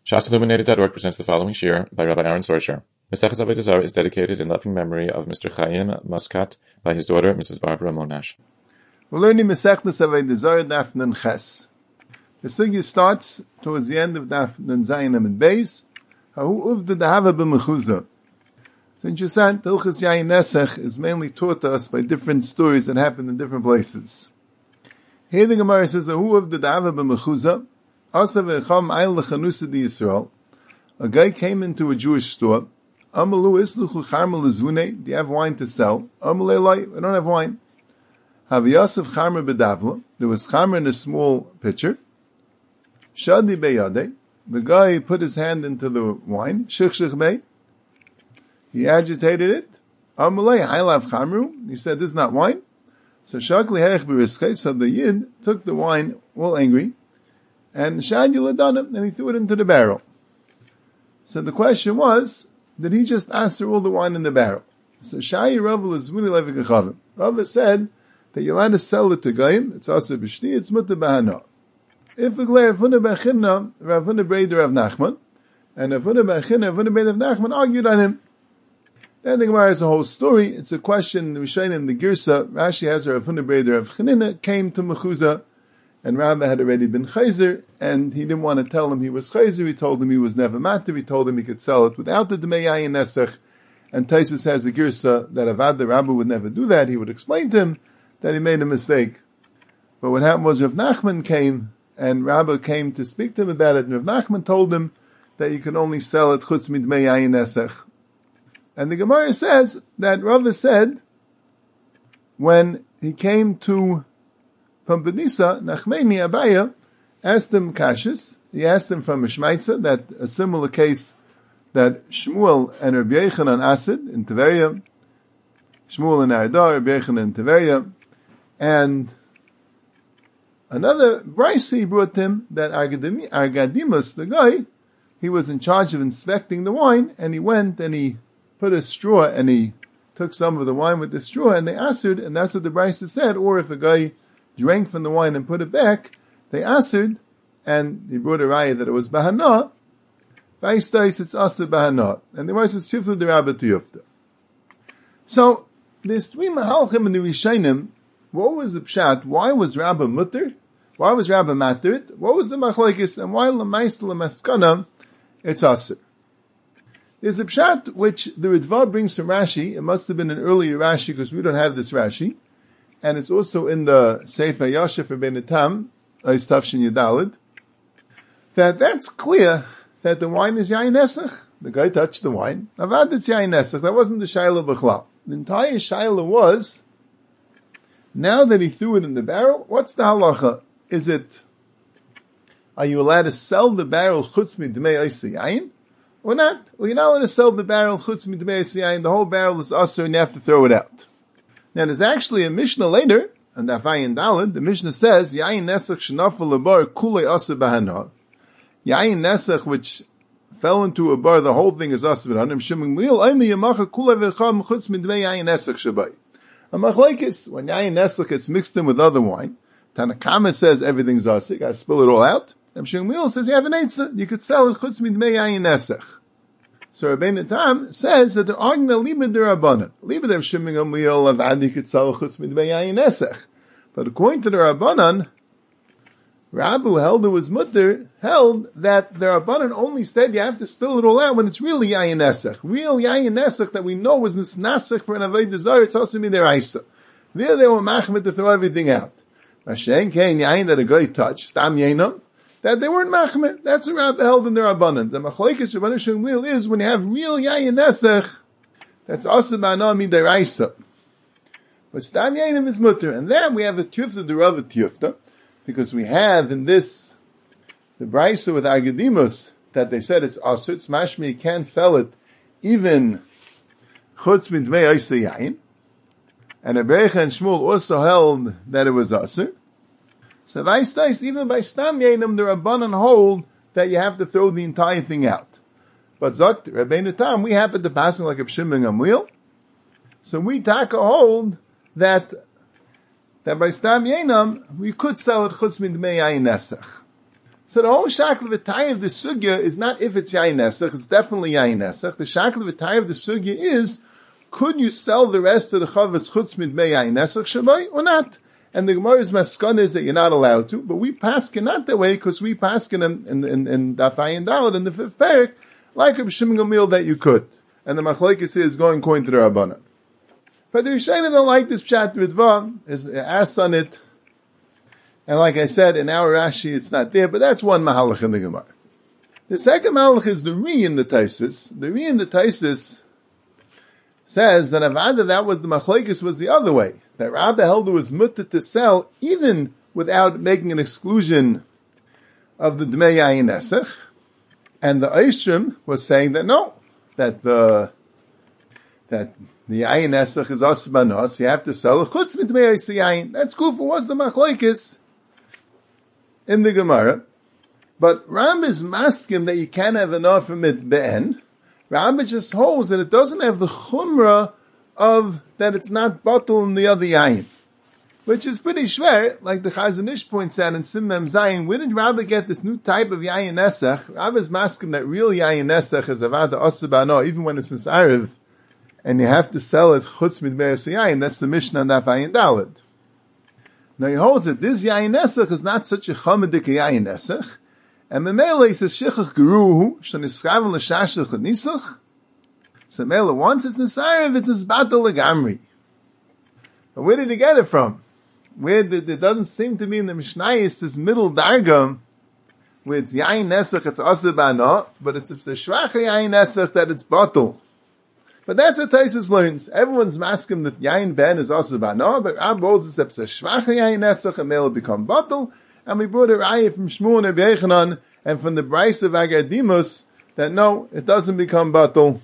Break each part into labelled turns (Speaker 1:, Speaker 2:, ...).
Speaker 1: ShasIlluminated.org presents the following shir by Rabbi Aaron Sorsher. Maseches Avodah Zarah is dedicated in loving memory of Mr. Chaim Muscat by his daughter, Mrs. Barbara Monash.
Speaker 2: We're learning Maseches Avodah Zarah Daf Nun Ches. The sugya starts towards the end of Daf Nun Zayin and Beis. Hahu uvda dahava b'mechuza. So interesting, Hilchos Yayin Nesach is mainly taught to us by different stories that happen in different places. Here the Gemara says, Hahu uvda dahava b'mechuza. A guy came into a Jewish store. Amalu isluchu charma lezvune. Do you have wine to sell? Amalei, I don't have wine. Haviyasef charma bedavla. There was charma in a small pitcher. Shadi beyade. The guy put his hand into the wine. Shich bey. He agitated it. Amalei, I love charmu. He said, this is not wine. So shakli herech beriskei. So the Yid took the wine, all angry, and Shadi Ladanim, and he threw it into the barrel. So the question was, did he just answer all the wine in the barrel? So Shai Rav is Zvuni Levik Achavim. Rav said that you're allowed to sell it to Goyim, it's also B'shti, it's Mutter Bahana. If the Glei Avuna B'Chinna, Ravuna Breder Rav Nachman, and Avuna B'Chinna, Avuna Breder Rav Nachman argued on him. Then the Gemara has a whole story. It's a question, the Rishayim in the Girsa, Rashi has her Avuna Breder Rav Chanina came to Mechuzah, and Rabbi had already been chayzer, and he didn't want to tell him he was chayzer. He told him he was never matter. He told him he could sell it without the Dmei Yayin Nesach. And Taisus has a girsa that Avad the Rabbi would never do that. He would explain to him that he made a mistake. But what happened was Rav Nachman came, and Rabbi came to speak to him about it, and Rav Nachman told him that you can only sell it chutz midmei Yayin Nesach. And the Gemara says that Rabbi said, when he came to Pampadisa, Nachmeni Abaya asked him Kashis. He asked him from a Shmaitza that a similar case that Shmuel and Rabbi Yechanan Asid in Tiberia, Shmuel and Ardar, Rabbi Yechanan in Tiberia, and another Bryce he brought him that Argadimus, the guy, he was in charge of inspecting the wine, and he went and he put a straw and he took some of the wine with the straw and they answered, and that's what the Bryce said, or if a guy drank from the wine and put it back, they answered, and he brought a raya that it was bahana. Vaistais, it's asa bahana, and the raya says tifta the rabbi tiyufta. So there's three mahalchim in the Rishayim. What was the pshat? Why was Rabbi mutter? Why was Rabbi matterit? What was the machlekes? And why lemaisel lemaskana? It's asa. There's a pshat which the Ritva brings from Rashi. It must have been an earlier Rashi because we don't have this Rashi. And it's also in the Sefer Yashef Ibn Tam, Tafshin Yedalid, that's clear that the wine is Yayin Nesach. The guy touched the wine. Avad it's Yayin Nesach. That wasn't the Shaila B'chlal. The entire Shaila was, now that he threw it in the barrel, what's the halacha? Are you allowed to sell the barrel chutz midmei oisei yayin? Or not? Well, you're not allowed to sell the barrel chutz midmei oisei yayin. The whole barrel is usher and you have to throw it out. Now there's actually a Mishnah later, and Afayin Daled, the Mishnah says, Yayin Nesach shenafel lebar kulei asa bahana. Yayin Nesach, which fell into a bar, the whole thing is asa bahana. Sheming mil, aymi yamacha kulei v'cham chutz midmei Yayin Nesach shabai. A machlekes, when Yayin Nesach gets mixed in with other wine, Tanakama says everything's asa, you gotta spill it all out. And Sheming mil says you have an eitzah, you could sell it chutz midmei Yayin Nesach. So Rabbeinu Tam says that the argument liba derabanan, liba der shimming amliel of adi kitzal chutz midmei yayin nesach. But according to the Rabbanan, Rabbu held it was mutter, held that the Rabbanan only said you have to spill it all out when it's really yayin nesach. Real yayin nesach that we know was nisnasach for an avodah zarah, it's also midiraisa. There they were machmir to throw everything out. Mashen kain yayin that a guy touched, stam yainam, that they weren't machmir. That's what Rabbi held in the Rabbanan. The machlekes Rabbanan Shemil is when you have real yayin nesach, that's also ba'ana midiraisa. But stam yayinim is mutter, and then we have a tiyufta derava tiyufta, because we have in this the brisa with Agadimus that they said it's asur, it's mashmi, you can't sell it even chutz midmei oisei yayin, and Rebbecha and Shmuel also held that it was asur. So vaistais, even by stam yayinim, the Rabbanan hold that you have to throw the entire thing out. But Zakt, Rabbeinu Tam, we happen to pass like a Pshim and Gamliel. So we take a hold that by stam yayinim, we could sell it chutz midmei yayin nesach. So the whole shakla v'tayr of the sugya is not if it's yayin nesach, it's definitely yayin nesach. The shakla v'tayr of the sugya is, could you sell the rest of the chavetz chutz midmei yayin nesach shabbai or not? And the Gemara's maskana is that you're not allowed to, but we paskin not that way because we paskin in Daf Ayin Daled in the fifth parak, like Reb Shimon Gamliel that you could. And the machlekes is going according to the Rabbanan. But the Rishonim don't like this pshat Ritva, is asked on it. And like I said, in our Rashi, it's not there, but that's one mahalach in the Gemara. The second mahalach is the Ri in the Taisus. The Ri in the Taisus says that Avada, that was the machlekes was the other way. That Rabbi held it was mutter to sell even without making an exclusion of the Dmei Yayin Nesach. And the Eishrim was saying that no, that the Yayin Nesach is Asbanos, you have to sell a chutz mit Dmei Yayin. That's good for what's the machlekes in the Gemara. But Ram is maskim that you can't have enough from it be'en. Ram just holds that it doesn't have the chumrah of that it's not bottle in the other yayin. Which is pretty schwer, like the Chazon Ish points out in Sim Mem Zayin. Where did Rabbi get this new type of yayin nesach? Rabbi's maskim that real yayin nesach is avada osabano, even when it's in Sariv, and you have to sell it chutz midmei yayin. That's the Mishnah Daf Ayin Daled. Now he holds that this yayin nesach is not such a chomedik yayin nesach, and Memele he says shechach geruhu shenischraven l'shashach nisach. So Memele once it's nisariv, it's nisbatel legamri. But where did he get it from? Where did it doesn't seem to be in the Mishnayos this middle dargam where it's yayin nesach, it's asabano, but it's a shvach yayin nesach that it's bottle. But that's what Taisus learns. Everyone's masking that yayin ben is asabano, but Rab holds it's a shvach yayin nesach, and may become bottle. And we brought a raya from Shmuel and Yechanan and from the Bryce of Agadimus that no, it doesn't become bottle.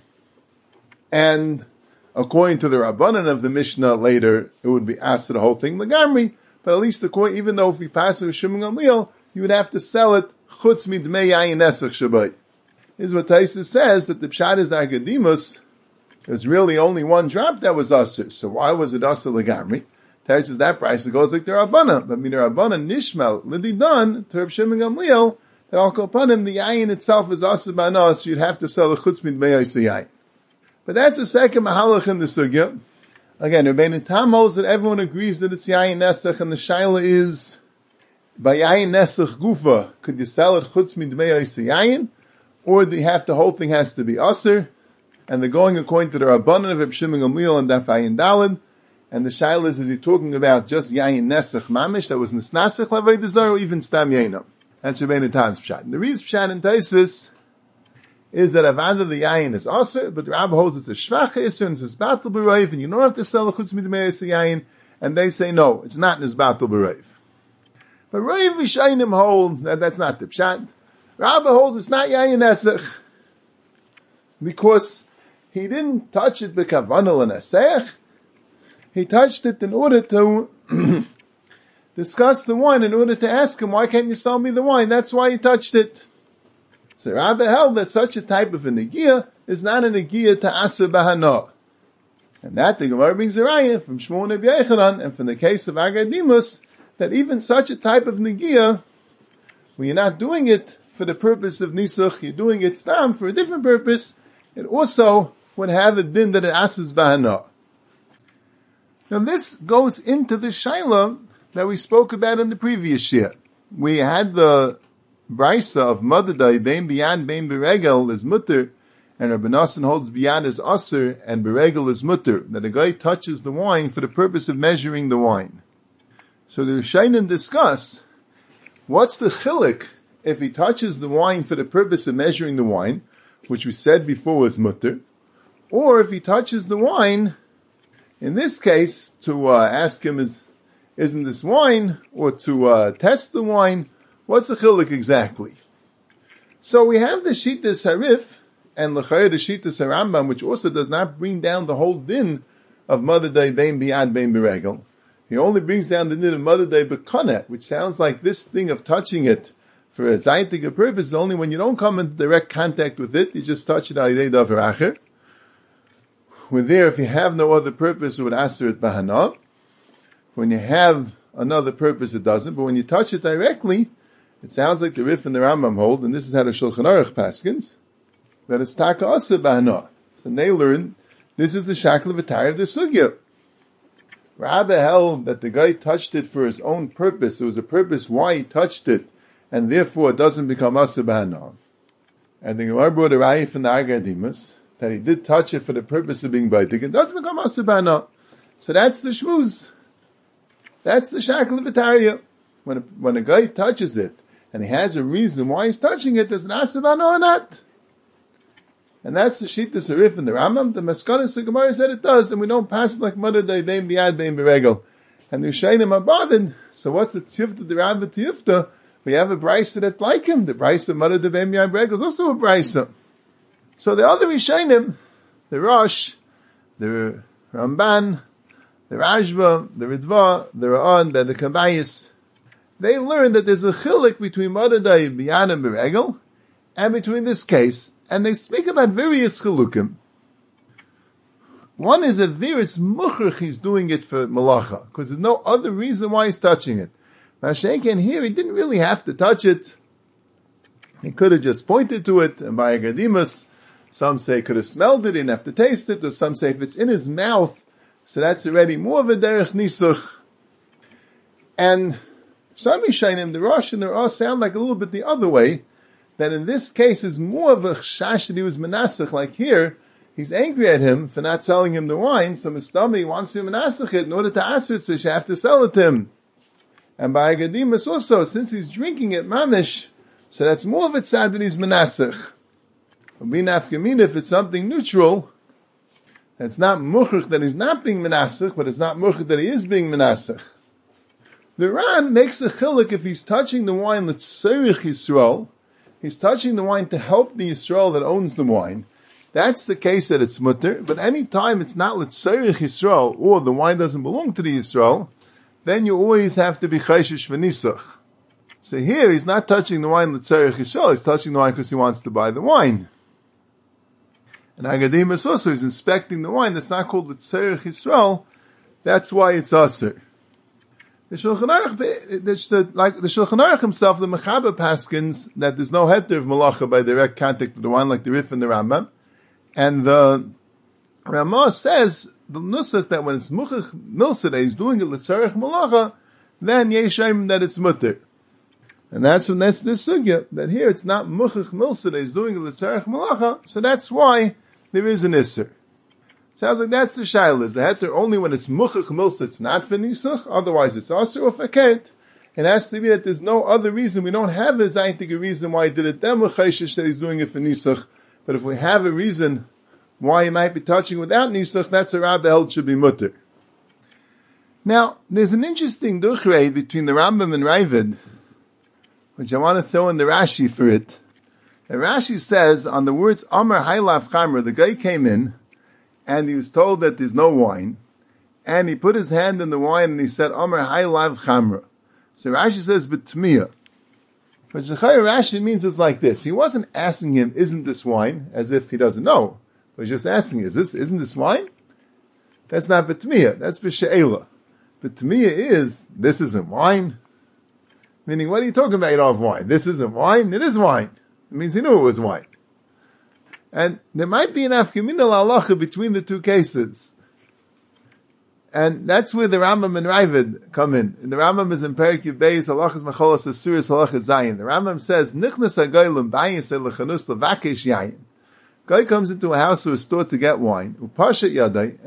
Speaker 2: And according to the Rabbanan of the Mishnah later, it would be asked the whole thing legamri. But at least according, even though if we pass it with Shimon Gamliel, you would have to sell it chutz midmei yayin nesach shabai. Here's what Taisus says, that the pshat is Agadimus. There's really only one drop that was usher. So why was it usher legamri? Taisus says that price, it goes like the Rabbanan. But the Rabbanan nishmal lididan to Reb Shimon Gamliel, that al kol panim the yayin itself is usher banos, so you'd have to sell the chutz midmei yayin. But that's the second mahalach in the sugya. Again, Rabbeinu Tam holds that everyone agrees that it's yayin nesach, and the shaila is, by yayin nesach gufa, could you sell it chutz midmei yayin, or do you have the whole thing has to be aser? And they're going according to the Rabbanan of Reb Shimon Gamliel and Daf Ayin Daled. And the shaila is he talking about just yayin nesach mamish that was nisnasach lavei dezar, or even stam yainam? That's Rabbeinu Tam's pshat. And the reason pshat in Taisus is that avada the yayin is aser, but the Rabbi holds it's a shvach iser and it's battle b'roiv, and you don't have to sell a chutz midmei yayin, and they say no, it's not in battle b'roiv. But roiv v'shainim hold that that's not the pshat. Rabbi holds it's not yayin nesach because he didn't touch it b'kavanah l'nesech. He touched it in order to discuss the wine, in order to ask him, why can't you sell me the wine? That's why he touched it. So Rabbi held that such a type of a negiah is not a negiah to asa bahana. And that the Gemara brings a raya from Shmuel and Yechanan, and from the case of Agadimus, that even such a type of negiah, when you're not doing it for the purpose of nisuch, you're doing it stam for a different purpose, it also would have a din that it asas bahana. Now this goes into the shaila that we spoke about in the previous year. We had the Brisa of Madadai, Bein Biyad, Bein Beregel is mutter, and Rabbi Nassan holds Biyad is Aser, and Beregel is mutter, that a guy touches the wine for the purpose of measuring the wine. So the Rishonim discuss, what's the chilik if he touches the wine for the purpose of measuring the wine, which we said before was mutter, or if he touches the wine, in this case, to ask him, isn't this wine, or to test the wine, what's the chilik exactly? So we have the Shittas Harif, and l'chayr the Shittas Harambam, which also does not bring down the whole din of Madadai Bein Biyad Bein Beregel. He only brings down the din of Madadai B'Konet, which sounds like this thing of touching it for a zayitig purpose is only when you don't come in direct contact with it, you just touch it al-yedei davar acher. With there, if you have no other purpose, it would aser it bahana. When you have another purpose, it doesn't. But when you touch it directly, It sounds like the Rif and the Rambam hold, and this is how the Shulchan Aruch paskins, that it's taka asa b'hana. So they learn, this is the shakla v'tari of the sugya. Rabbi held that the guy touched it for his own purpose. There was a purpose why he touched it, and therefore it doesn't become asa b'hana. And the Gemara brought a raya from the Argadimus, that he did touch it for the purpose of being baitik, it doesn't become asa b'hana. So that's the shmuz. That's the shakla v'tariya. When a guy touches it, and he has a reason why he's touching it, does it asa b'hana or not? And that's the Shittas Harif and the Rambam. The Maskanas the Gemara said it does, and we don't pass it like Mother Day Bein Biad Bein Beregel. And the Ushainim are bothered. So what's the Tifta, the Rabbi Tifta? We have a Brisa that's like him. The Brisa of Mother Day Bein Biad Beregel is also a Brisa. So the other Ushainim, the Rosh, the Ramban, the Rashba, the Ritva, the Ra'an, the Kabayis, they learn that there's a chilik between Mother Day Biad and Beregel, and between this case, and they speak about various chilukim. One is that there it's muchrich, he's doing it for malacha, because there's no other reason why he's touching it. Mashenken here, he didn't really have to touch it. He could have just pointed to it, and by Agadimus, some say could have smelled it, he didn't have to taste it, or some say if it's in his mouth, so that's already more of a derech nisuch. And some Yishainim, the Rosh and the Rosh sound like a little bit the other way, that in this case is more of a chash that he was menasach, like here, he's angry at him for not selling him the wine, so Mistami wants to menasach it in order to ask it, so she have to sell it to him. And by Agadimus also, since he's drinking it mamish, so that's more of a tzad that he's menasach. If it's something neutral, it's not muchach that he's not being menasach, but it's not muchach that he is being menasach. The Ran makes a chiluk if he's touching the wine that's tzorich Yisrael, he's touching the wine to help the Yisrael that owns the wine. That's the case that it's mutter. But any time it's not l'tzorich Yisrael, or the wine doesn't belong to the Yisrael, then you always have to be chayshish v'nisach. So here he's not touching the wine l'tzorich Yisrael, he's touching the wine because he wants to buy the wine. And Agadimus also is inspecting the wine that's not called l'tzorich Yisrael, that's why it's aser. The Shulchan Aruch himself, the Mechaber paskins, that there's no heter of malacha by direct contact with the wine, like the Rif and the Rambam. And the Ramah says, the Nusach, that when it's muchach milsada, he's doing it l'tzarech malacha, then yeshayim that it's mutter. And that's when that's this sugya, that here it's not muchach milsada, he's doing it l'tzarech malacha, so that's why there is an isser. Sounds like that's the shaila. Is the heter only when it's muchach milsa, it's not for nisuch, otherwise it's aser or fakert. It has to be that there's no other reason. We don't have a zayitig reason why he did it. Then we're chayshish that he's doing it for nisuch. But if we have a reason why he might be touching without nisuch, that's a rabbi held should be mutter. Now, there's an interesting duchrei between the Rambam and Ravid, which I want to throw in the Rashi for it. And Rashi says, on the words Amar Haylav Chamra, the guy came in, and he was told that there's no wine, and he put his hand in the wine and he said, Amar Haylav Chamra. So Rashi says, B'tmiya. But Rashi means it's like this. He wasn't asking him, isn't this wine? As if he doesn't know. But he's just asking, isn't this wine? That's not B'tmiya. That's B'she'ela. B'tmiya is, this isn't wine. Meaning, what are you talking about? You don't have wine. This isn't wine. It is wine. It means he knew it was wine. And there might be an afkamin al-halacha between the two cases. And that's where the Rambam and Ravid come in. And the Rambam is in Perik Yud Beis, halachas macholas asuris halachas zayin. The Rambam says, nichnas hagoyim bayis elechanus levakesh yayin. Guy comes into a house or a store to get wine, upashat yadai,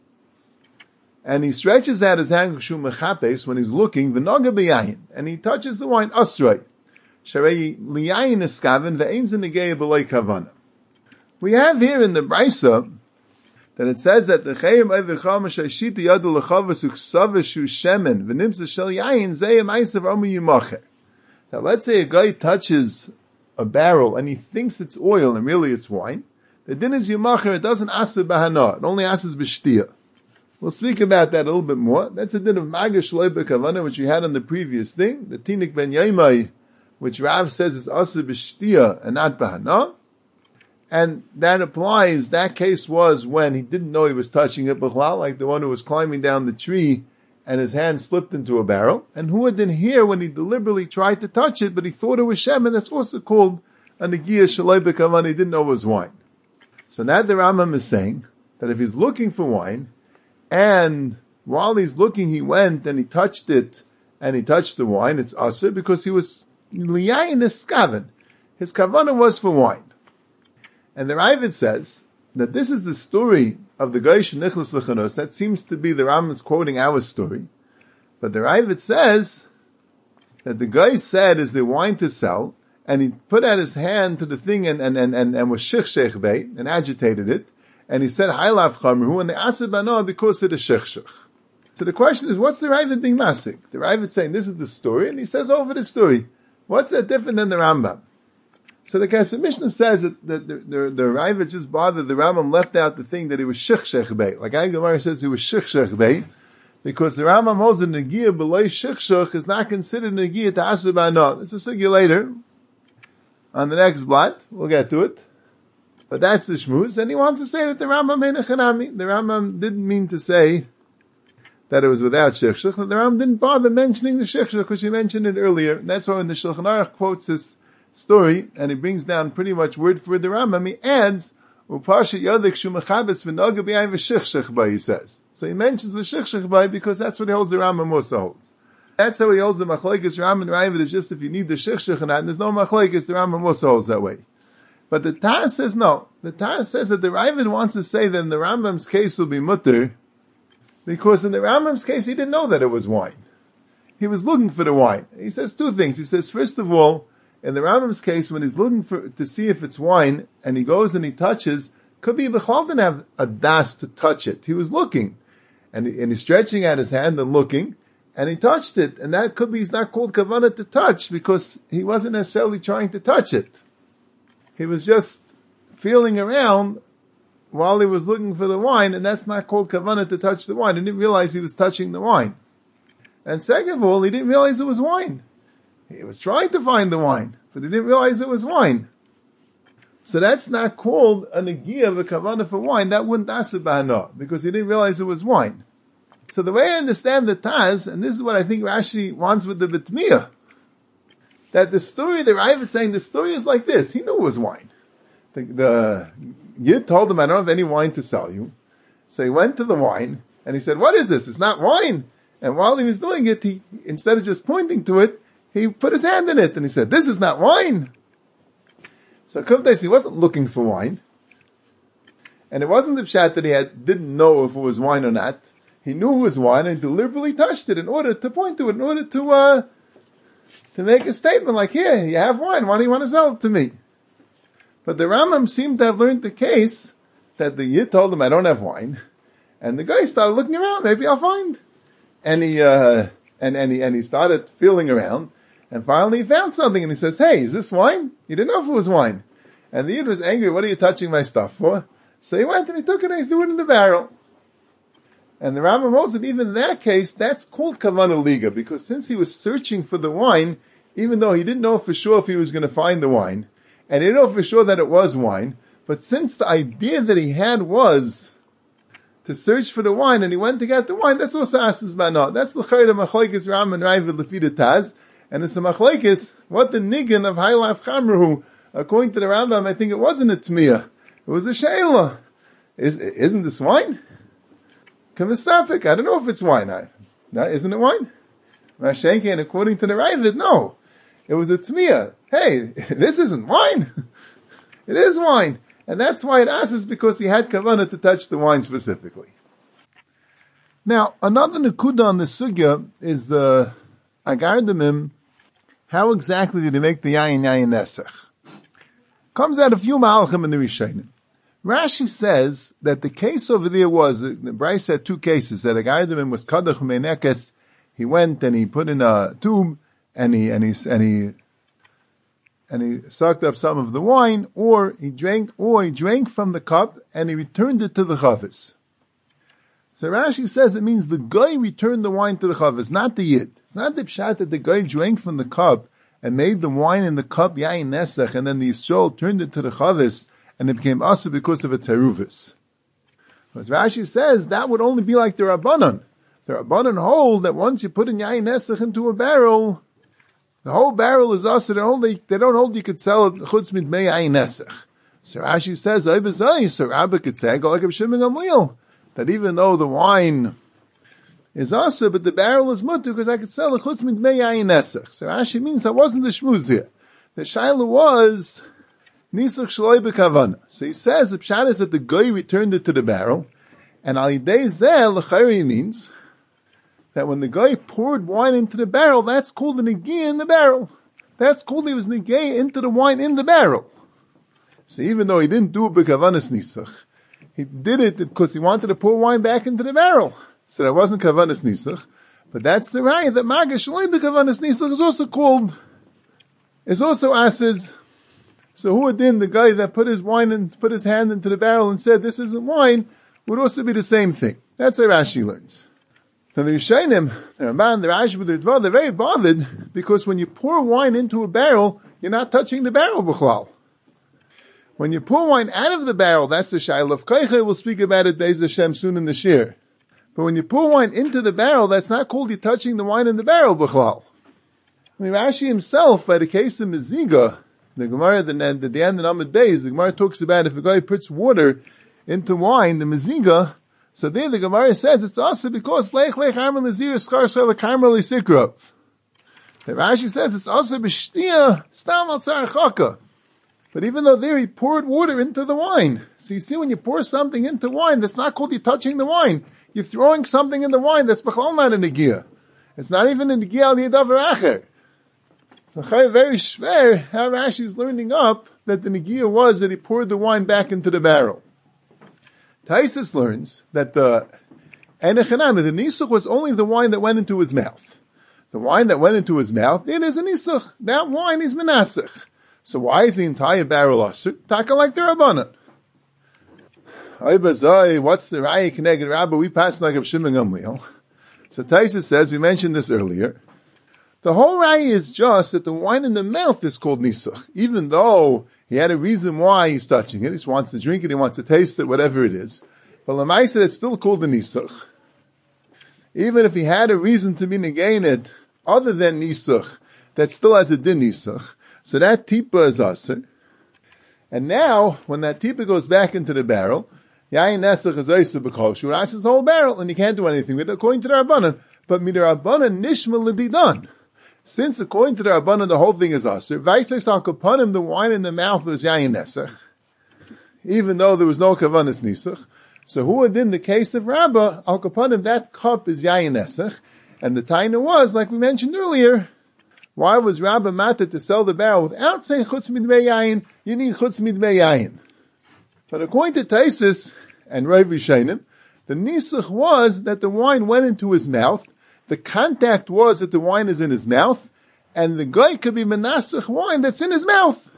Speaker 2: and he stretches out his hand shu mechapes when he's looking, v'noga b'yayin, and he touches the wine, asrei. Sharei liyayin eskaven, ve'ein zenegei b'loi kavana. We have here in the Brisa that it says that the Chayim Eivicham Shashita Yadu Lechavas Uksavashu Shemen V'nimsa Shel Yayin Zeyim Aisav Omi Yimacher. Now let's say a guy touches a barrel and he thinks it's oil and really it's wine. The din is Yimacher, it doesn't asr bahana, it only asrs b'shtia. We'll speak about that a little bit more. That's a din of Magash Loi B'Kavana, which we had on the previous thing. The Tinik Ben Yaimai, which Rav says is asr b'shtia and not bahana. And that applies, that case was when he didn't know he was touching it, like the one who was climbing down the tree and his hand slipped into a barrel, and Hua didn't hear when he deliberately tried to touch it, but he thought it was Shemen. That's also called a Negiah Shalei B'Kavan. He didn't know it was wine. So now the Rambam is saying that if he's looking for wine, and while he's looking, he went and he touched it, and he touched the wine, it's Asr, because he was Liyayin Eskaven. His kavanah was for wine. And the Ravid says that this is the story of the Goy Shenichlas L'chanos. That seems to be the Rambam's quoting our story. But the Ravid says that the guy said, is there wine to sell? And he put out his hand to the thing and was shich beit and agitated it. And he said, Haylav Chamru, and they asked Banoah because of the shich. So the question is, what's the Ravid being masik? The Ravid saying, this is the story, and he says over the story. What's that different than the Rambam? So the Kesef Mishnah says that the Ravid just bothered, the Rambam left out the thing that he was shich beit. Like Gemara says he was shich beit, because the Rambam holds that Negiah below shich is not considered Negiah to Asr Banoah. It's a sugya later. On the next blot, we'll get to it. But that's the shmuz, and he wants to say that the Rambam ain't a chanami. The Rambam didn't mean to say that it was without shich. The Rambam didn't bother mentioning the shich because he mentioned it earlier. And that's why when the Shulchan Aruch quotes this story, and he brings down pretty much word for the Rambam, he adds, Upasha Yodik Shumachabes V'noga B'yayim V'shich Ba, he says. So he mentions the shich Ba because that's what he holds the Rambam also holds. That's how he holds the Machlekes Rambam and Ravid is just if you need the shich or not, and there's no Machlekes, the Rambam also holds that way. But the Taz says no. The Taz says that the Ravid wants to say that in the Rambam's case will be mutter, because in the Rambam's case he didn't know that it was wine. He was looking for the wine. He says two things. He says, first of all, in the Rambam's case, when he's looking to see if it's wine, and he goes and he touches, could be Bechal didn't have a das to touch it. He was looking. And he's stretching out his hand and looking, and he touched it. And that could be, he's not called kavanah to touch, because he wasn't necessarily trying to touch it. He was just feeling around while he was looking for the wine, and that's not called kavanah to touch the wine. He didn't realize he was touching the wine. And second of all, he didn't realize it was wine. He was trying to find the wine, but he didn't realize it was wine. So that's not called a negiah of a kavanah for wine. That wouldn't asr b'hana, because he didn't realize it was wine. So the way I understand the Taz, and this is what I think Rashi wants with the Bitmiyah, that the story, the Rav is saying, the story is like this. He knew it was wine. The Yid told him, I don't have any wine to sell you. So he went to the wine, and he said, what is this? It's not wine. And while he was doing it, he, instead of just pointing to it, he put his hand in it, and he said, this is not wine. So Kumtais, he wasn't looking for wine. And it wasn't the pshat that he didn't know if it was wine or not. He knew it was wine and deliberately touched it in order to point to it, in order to make a statement like, here, you have wine, why do you want to sell it to me? But the Rambam seemed to have learned the case that the Yid told him, I don't have wine. And the guy started looking around, maybe I'll find. And he started feeling around, and finally he found something, and he says, hey, is this wine? He didn't know if it was wine. And the Yid was angry, what are you touching my stuff for? So he went and he took it and he threw it in the barrel. And the Rambam holds that even in that case, that's called kavanah liga, because since he was searching for the wine, even though he didn't know for sure if he was going to find the wine, and he didn't know for sure that it was wine, but since the idea that he had was to search for the wine, and he went to get the wine, that's also asas b'hana. That's the l'chayda machlekes Ram and Ravid lefida Taz, and it's a machlekes, what the niggin of Haylav Chamru, according to the Rambam, I think it wasn't a tmiyah, it was a sheila. Isn't this wine? Kamistafik, I don't know if it's wine. Isn't it wine? Rashenke, and according to the Ravid, no. It was a tmiyah. Hey, this isn't wine. It is wine. And that's why it asks, because he had kavanah to touch the wine specifically. Now, another nekuda on the sugya is the agar damim. How exactly did he make the yayin nesach? Comes out a few malachim in the Rishonim. Rashi says that the case over there was, the Bryce had two cases, that agar damim was kadach meinekes. He went and he put in a tube and he sucked up some of the wine, or he drank from the cup and he returned it to the chavis. So Rashi says it means the guy returned the wine to the chavis, not the yid. It's not the pshat that the guy drank from the cup and made the wine in the cup yayin nesach, and then the Yisrael turned it to the chavis and it became asa because of a teruvis. Because Rashi says that would only be like the Rabbanon. The Rabbanan hold that once you put in Yayin Nesach into a barrel, the whole barrel is us. They don't hold you could sell it chutz midmei Yayin Nesach. So Rashi says, so Rabbi could say, go like Reb Shimon Gamliel, that even though the wine is asa, but the barrel is mutter because I could sell it chutz midmei Yayin Nesach. So Rashi means that wasn't the shmuz here. The shaila was nisach shloi b'kavana. So he says the pshat is that the guy returned it to the barrel, and al yidei zeh l'chayri means that when the guy poured wine into the barrel, that's called the negiyah in the barrel. That's called he was negiyah into the wine in the barrel. So even though he didn't do it b'kavanas nisach, he did it because he wanted to pour wine back into the barrel. So that wasn't kavanas nisach, but that's the raya that magash shloi b'kavanas nisach is also called, is also asers. So who then the guy that put his hand into the barrel and said this isn't wine would also be the same thing. That's how Rashi learns. Now the Yishayim, the Ramban, the Rashi, the Ritva, they're very bothered because when you pour wine into a barrel, you're not touching the barrel b'chlal. When you pour wine out of the barrel, that's the Shaila of Kaicha. We'll speak about it Be'ez Hashem soon in the Shir. But when you pour wine into the barrel, that's not called you touching the wine in the barrel b'chlal. I mean, Rashi himself, by the case of Meziga, the Gemara, the end of Amud Beis, the Gemara talks about if a guy puts water into wine, the Meziga, so there the Gemara says it's also because Lech Harman Lazir Skar Sel Karmel Sikrov. The Rashi says it's also B'shtia Stam Al Tzar Chaka. But even though there he poured water into the wine. So you see when you pour something into wine, that's not called you touching the wine. You're throwing something in the wine that's b'chlal not a negiyah. It's not even a negiyah al yedav acher. So very shver how Rashi is learning up that the negiyah was that he poured the wine back into the barrel. Taisus learns that the nisuch was only the wine that went into his mouth. The wine that went into his mouth, it is a nisuch. That wine is menasech. So why is the entire barrel asur? Taka like the Rabbanan. What's the Raya Keneged Rabba? We pass like Reb Shimon Gamliel. So Taisa says, we mentioned this earlier. The whole Raya is just that the wine in the mouth is called nisuch. Even though he had a reason why he's touching it. He just wants to drink it, he wants to taste it, whatever it is. But Lamaisa, it's still called the nisuch. Even if he had a reason to be negating it, other than nisuch, that still has a din nisuch. So that tipa is asur. And now, when that tipa goes back into the barrel, yayin nesach is oiseh b'kosher, asks the whole barrel, and you can't do anything with it according to the Rabbanan. But midrabbanan nishma l'didan. Since according to the Rabbanan the whole thing is asur, vayseis al kapanim, the wine in the mouth was yayin nesach, even though there was no kavanas nisach. So who had in the case of Rabbah, al kapanim, that cup is yayin nesach, and the taina was, like we mentioned earlier, why was Rabbah matter to sell the barrel without saying chutz midmei yayin? You need chutz midmei yayin. But according to Taisus and Rav Yishayim, the nisuch was that the wine went into his mouth. The contact was that the wine is in his mouth, and the guy could be menasach wine that's in his mouth.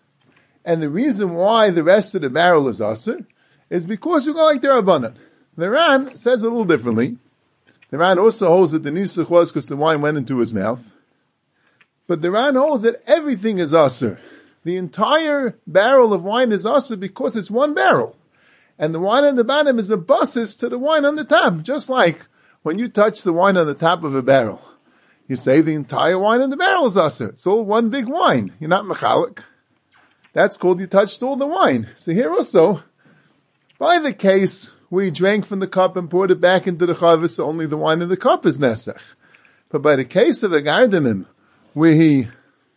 Speaker 2: And the reason why the rest of the barrel is asur is because you go like the Rabbanan. The Ran says a little differently. The Ran also holds that the nisuch was because the wine went into his mouth. But the Ran holds that everything is asur. The entire barrel of wine is asur because it's one barrel. And the wine on the bottom is a basis to the wine on the top. Just like when you touch the wine on the top of a barrel, you say the entire wine in the barrel is asur. It's all one big wine. You're not mechalik. That's called you touched all the wine. So here also, by the case where he drank from the cup and poured it back into the chavis, so only the wine in the cup is nesach. But by the case of the gardenim, where he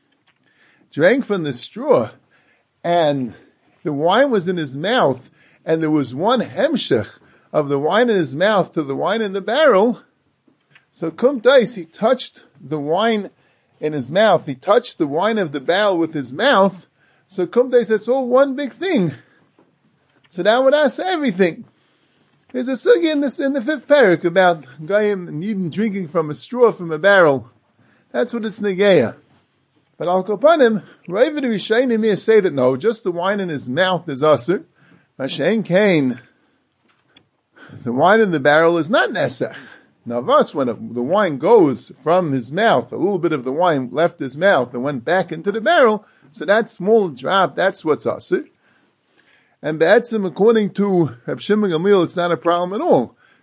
Speaker 2: drank from the straw, and the wine was in his mouth, and there was one hemshech of the wine in his mouth to the wine in the barrel, so kum dais, he touched the wine in his mouth, he touched the wine of the barrel with his mouth, so kum dais, it's all one big thing. So that would ask everything. There's a sugi in the fifth parak about Gayim needing drinking from a straw from a barrel. That's what it's negeya. But al kopanim, Rav and Rishayim here say that no, just the wine in his mouth is asur. Mashen Kain, the wine in the barrel is not nesach. Now thus, when the wine goes from his mouth, a little bit of the wine left his mouth and went back into the barrel, so that small drop, that's what's asur. And Be'etzim, according to Reb Shimon Gamliel, it's not a problem at all.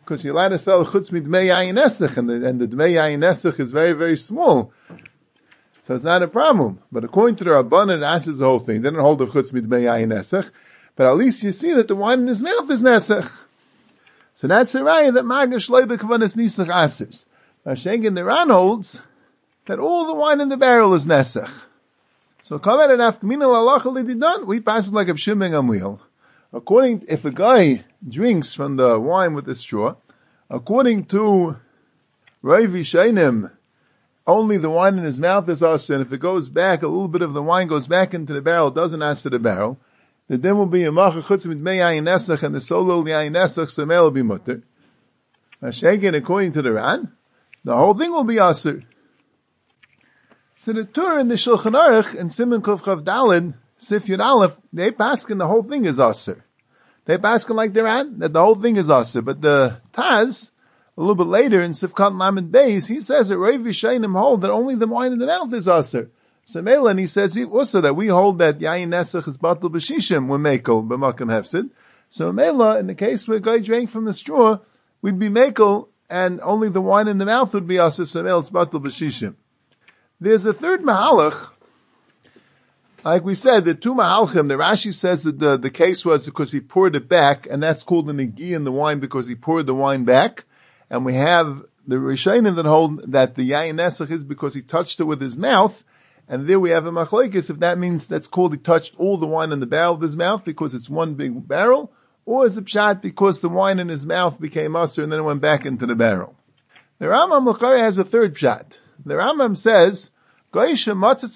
Speaker 2: because you're allowed to sell chutz midmei yayin nesach, and the dmei yayin nesach is very, very small. So it's not a problem. But according to the Rabbanan, it answers the whole thing. They don't hold of chutz midmei yayin nesach, but at least you see that the wine in his mouth is nesach. So that's a raya that magash loy b'kavanas nisach asers. Now Shengen the Ran holds that all the wine in the barrel is nesach. So kamed and afkamina lalacha lididon, we pass it like a b'shimeng amwil. According, if a guy drinks from the wine with a straw, according to Rav Yishainim, only the wine in his mouth is us, and if it goes back, a little bit of the wine goes back into the barrel, it doesn't answer the barrel, the din will be a macha chutz midmei yayin nesach, and the solo yayin nesach, so may will be mutter. Now Shengen, according to the Ran, the whole thing will be asur. So the Tur in the Shulchan Aruch in Siman Kuf Chav Daled, Sif Yud Aleph, they paskin the whole thing is asur. They paskin like the Ran, that the whole thing is asur. But the Taz, a little bit later in Sifkat Lamed Beis, he says that Rav Yishainim hold that only the wine in the mouth is asur. So Melan, he says also that we hold that Yayin Nesach is Batul B'Shishim, we're Mekel, B'Makam Hefsid. So Mela, in the case where a guy drank from the straw, we'd be Mekel, and only the wine in the mouth would be asur, so Mela, it's Batul B'Shishim. There's a third mahalach. Like we said, the two mahalchim, the Rashi says that the case was because he poured it back, and that's called the negi in the wine because he poured the wine back. And we have the Rishonim that hold that the yayin nesach is because he touched it with his mouth. And there we have a machlokes, if that means that's called he touched all the wine in the barrel of his mouth because it's one big barrel, or is it pshat because the wine in his mouth became asur and then it went back into the barrel. The Rambam Lachari has a third pshat. The Rambam says, if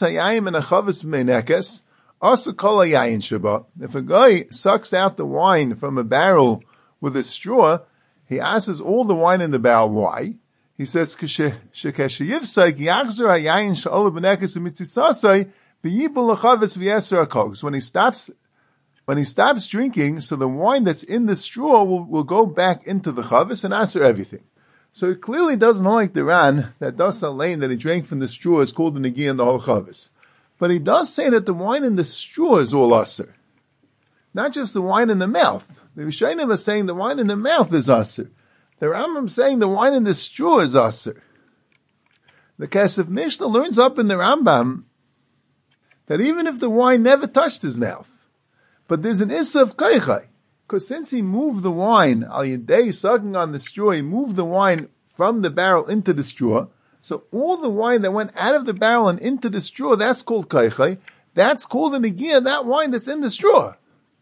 Speaker 2: a guy sucks out the wine from a barrel with a straw, he asks all the wine in the barrel. Why? He says, when he stops drinking, so the wine that's in the straw will go back into the chavis and answer everything. So it clearly doesn't like the Ran that das lane that he drank from the straw is called the negi and the whole chavis. But he does say that the wine in the straw is all asur. Not just the wine in the mouth. The Rishonim are saying the wine in the mouth is asur. The Rambam saying the wine in the straw is asur. The Kesef Mishnah learns up in the Rambam that even if the wine never touched his mouth, but there's an issa of kaichai, because since he moved the wine, al yedei sucking on the straw, he moved the wine from the barrel into the straw, so all the wine that went out of the barrel and into the straw, that's called kaichai, that's called an negia, that wine that's in the straw.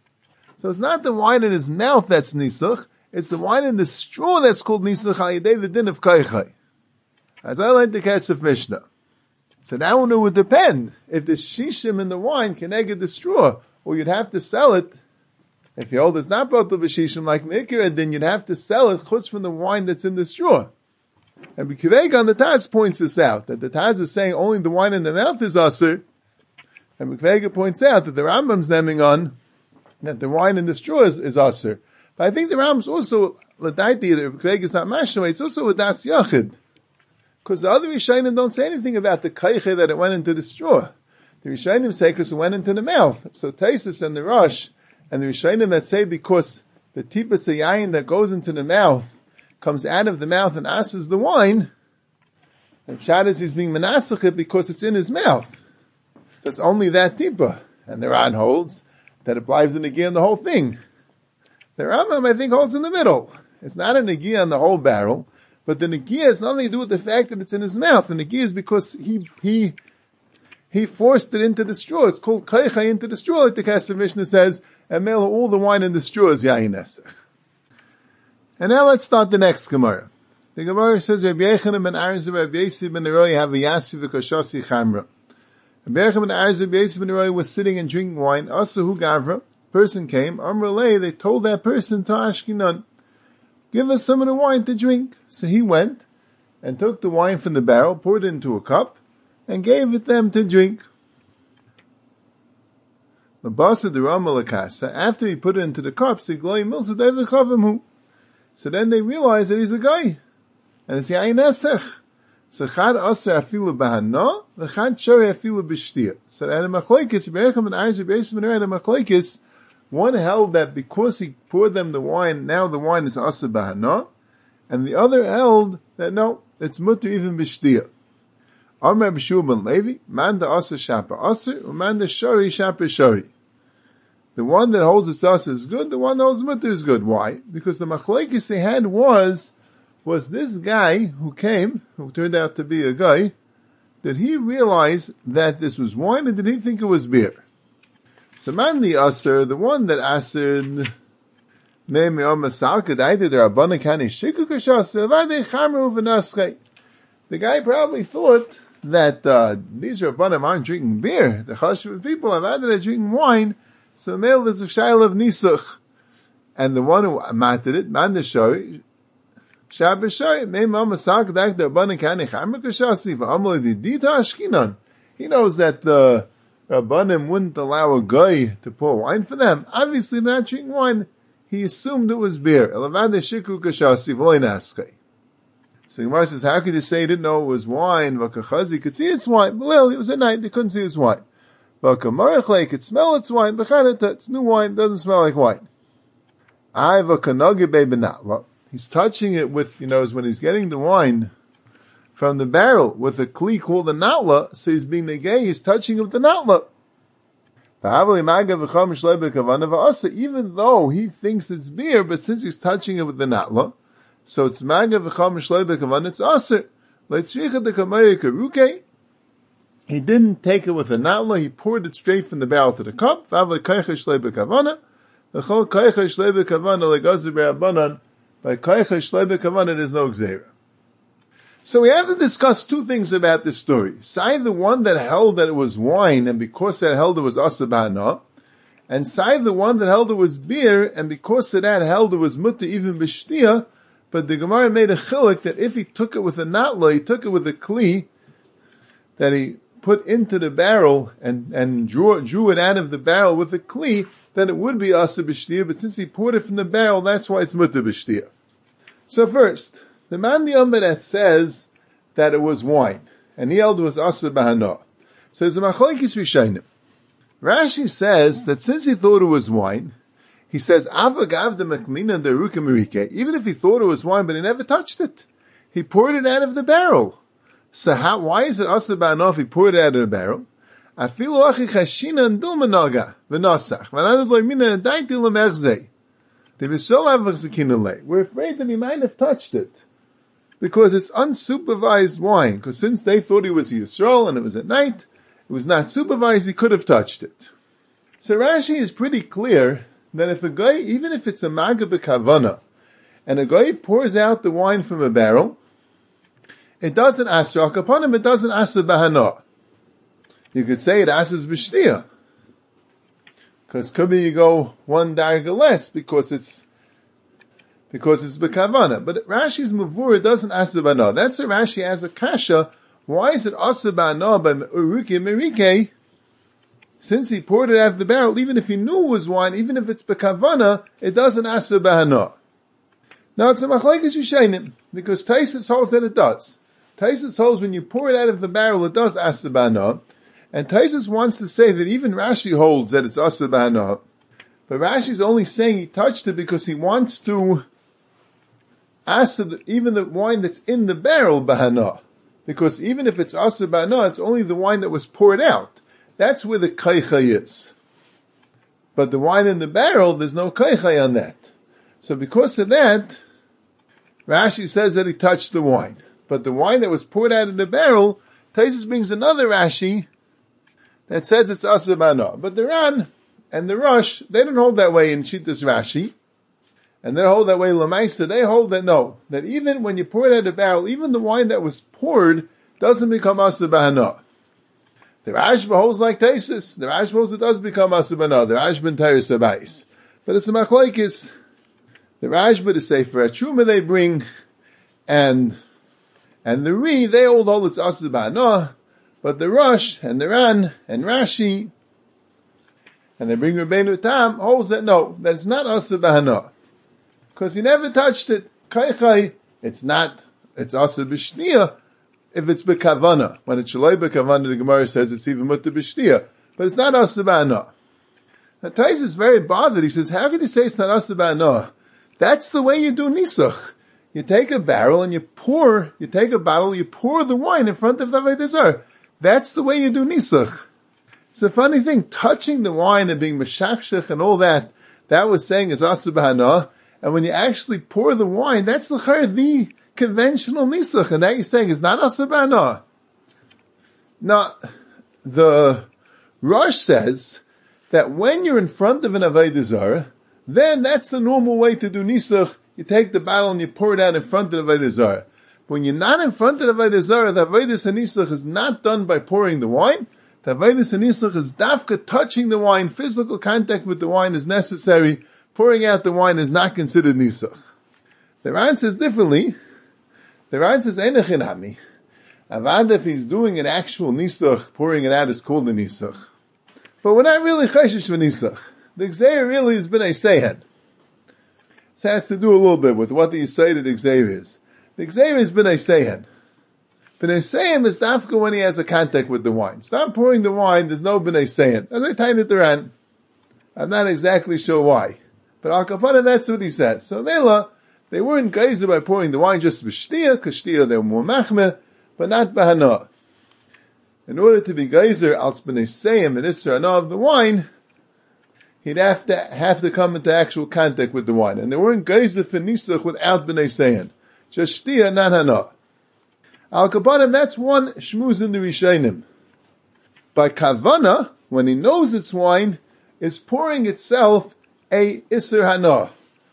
Speaker 2: So it's not the wine in his mouth that's nisuch, it's the wine in the straw that's called nisuch al yedei, the din of kaichai. As I learned the Kesef Mishnah. So that one it would depend. If the shishim in the wine can egg the straw, or you'd have to sell it. If you hold it's not both of a shishim like Mikra, then you'd have to sell it chutz from the wine that's in the straw. And B'Kiveg on the Taz points this out, that the Taz is saying only the wine in the mouth is asur. And B'Kiveg points out that the Rambam's naming on that the wine in the straw is asur. But I think the Rambam's also, l'daiti, that B'Kiveg is not mashma, it's also a das yachid. Because the other Rishonim don't say anything about the kaiche that it went into the straw. The Rishonim say because it went into the mouth. So Taisus and the Rosh, and the Rishonim that say because the tipas yayin that goes into the mouth comes out of the mouth and asks the wine, and Pshat is being menasachit because it's in his mouth. So it's only that tipa. And the Ran holds that it applies in Negiah on the whole thing. The Rambam, I think, holds in the middle. It's not a Negiah on the whole barrel, but the Negiah has nothing to do with the fact that it's in his mouth. The Negiah is because he forced it into the straw. It's called kaichai into the straw, like the Kesef Mishnah says, and mela all the wine in the straw is yayin nesach. And now let's start the next Gemara. The Gemara says, Rabbi Yechanan ben Arza, Rabbi Yosef ben Neroi have a yasi v'kashasi chamra. Rabbi Yechanan ben Arza, Rabbi Yosef ben Neroi was sitting and drinking wine. Asahu gavra, person came, Amrulay, they told that person to Ashkinan, give us some of the wine to drink. So he went and took the wine from the barrel, poured it into a cup, and gave it them to drink. After he put it into the cup, so then they realized that he's a guy. And it's yayin nesach. So chad aser afilu b'hana, v'chad shari afilu b'shtia. So that in machlokes, Rebbe ben Arza, Rebbe Yosef ben Neroi, in machlokes, one held that because he poured them the wine, now the wine is aser b'hana, and the other held that no, it's mutter even b'shtia. Amar b'Shua ben Levi, man da asa shapa aser, man da shari shapa shari. The one that holds its asa is good, the one that holds mutter is good. Why? Because the machlekes they had was this guy who came, who turned out to be a guy, did he realize that this was wine, or did he think it was beer? So man the aser, the one that asered, the guy probably thought that these Rabbanim aren't drinking beer. The Chashuv people have added a drinking wine, so male is a shail of nisuch. And the one who matted it, man the shari, Shabbashari, he knows that the Rabbanim wouldn't allow a guy to pour wine for them. Obviously they're not drinking wine. He assumed it was beer. So Gemara says, how could you say he didn't know it was wine? He could see it's wine. Well, it was at night, they couldn't see it's wine. He could smell it's wine. It's new wine, doesn't smell like wine. He's touching it with, when he's getting the wine from the barrel with a kli called a natla, so he's being negay, he's touching it with the natla. Even though he thinks it's beer, but since he's touching it with the natla, so it's maga v'cham shloi b'kavan, it's aser. He didn't take it with a natla, he poured it straight from the barrel to the cup. By koicha shloi b'kavan, it is no gzeira. So we have to discuss two things about this story. Say the one that held that it was wine, and because that held it was asa b'hana, and say the one that held it was beer, and because of that held it was mutter even b'shtia, but the Gemara made a chiluk that if he took it with a natla, he took it with a kli, that he put into the barrel, and drew it out of the barrel with a kli, then it would be asa b'shtia, but since he poured it from the barrel, that's why it's mutter b'shtia. So first, the man the Yomah that says that it was wine, and he held it was asa b'hana. So there's a machlokes rishonim. Rashi says that since he thought it was wine, he says, Avagav de Makmina de Ruka Marike, even if he thought it was wine, but he never touched it. He poured it out of the barrel. So why is it asa b'hana if he poured it out of the barrel? Afilu achi chashina and dulmanaga, v'nasach, v'nanad lo'imina and daiti l'mechzei. We're afraid that he might have touched it. Because it's unsupervised wine. Because since they thought he was Yisrael and it was at night, it was not supervised, he could have touched it. So Rashi is pretty clear that if a guy, even if it's a maga b'kavana, and a guy pours out the wine from a barrel, it doesn't asrak upon him, it doesn't asa b'hana. You could say it asas b'shtia. Because could be you go one darga less because it's b'kavana. But Rashi's mavur doesn't asa b'hana. That's what Rashi has a kasha. Why is it asa b'hana by Uruki Merike? Since he poured it out of the barrel, even if he knew it was wine, even if it's b'kavana, it doesn't asa b'hana. Now it's a machlokes rishonim, because Taisus holds that it does. Taisus holds when you pour it out of the barrel, it does asa b'hana. And Taisus wants to say that even Rashi holds that it's asa b'hana. But Rashi's only saying he touched it because he wants to asa even the wine that's in the barrel b'hana. Because even if it's asa b'hana, it's only the wine that was poured out. That's where the kaicha is. But the wine in the barrel, there's no kaicha on that. So because of that, Rashi says that he touched the wine. But the wine that was poured out of the barrel, Taisus brings another Rashi that says it's asa b'hana. But the Ran and the Rosh, they don't hold that way in Shittas Rashi. And they don't hold that way in Lamaisa. They hold that no, that even when you pour it out of the barrel, even the wine that was poured doesn't become asa b'hana. The Rashba holds like Taisus. The Rashba holds it does become asa b'hana. The Rashba and Taisus Abais. But it's a machlokes. The Rashba, the Sefer Truma they bring, and the Ri, they hold it's asa b'hana. But the Rosh and the Ran and Rashi, and they bring Rabbeinu Tam, holds that no, that it's not asa b'hana. Because he never touched it. Kaichai, it's asa b'shnia, if it's b'kavana. When it's shaloi b'kavana, the Gemara says it's even mutter b'shnia. But it's not asa b'hana. Now Tais is very bothered. He says, how can you say it's not asa b'hana? That's the way you do nisach. you take a barrel and you take a bottle, you pour the wine in front of the Avodah Zarah. That's the way you do Nisach. It's a funny thing, touching the wine and being meshakshech and all that was saying is Asur B'Hana, and when you actually pour the wine, that's the conventional Nisach, and that you're saying is not Asur B'Hana. Now, the Rosh says that when you're in front of an Avodah Zarah, then that's the normal way to do Nisach. You take the bottle and you pour it out in front of the Avodah Zarah. But when you're not in front of the Avodah Zarah, the Avodah Nisach is not done by pouring the wine. The Avodah Nisach is dafka touching the wine. Physical contact with the wine is necessary. Pouring out the wine is not considered Nisach. The Ran says differently. The Ran says, Einachinami. Avad, if he's doing an actual Nisach, pouring it out is called a Nisach. But we're not really chayshish for Nisach. The Gzeir really has been a Seihen. This has to do a little bit with what the Yisayid of the Gzeir is. The Gzeir has been a Seihen. B'nai Seihen is dafka when he has a contact with the wine. Stop pouring the wine, there's no B'nai Seihen. As I tied it the Ran. I'm not exactly sure why. But Al Kapanah, that's what he says. So they weren't geyser by pouring the wine just b'shtia, because shtia they were more machmeh, but not b'hana. In order to be geyser, al B'nai Seihen, the Isser Hana of the wine, he'd have to come into actual contact with the wine. And they weren't geyser for Nisach without B'nai Seihen. Just shtia, not hana. Al Kapanim, that's one shmuz in the Rishonim. By Kavana, when he knows it's wine, is pouring itself a Isser Hana.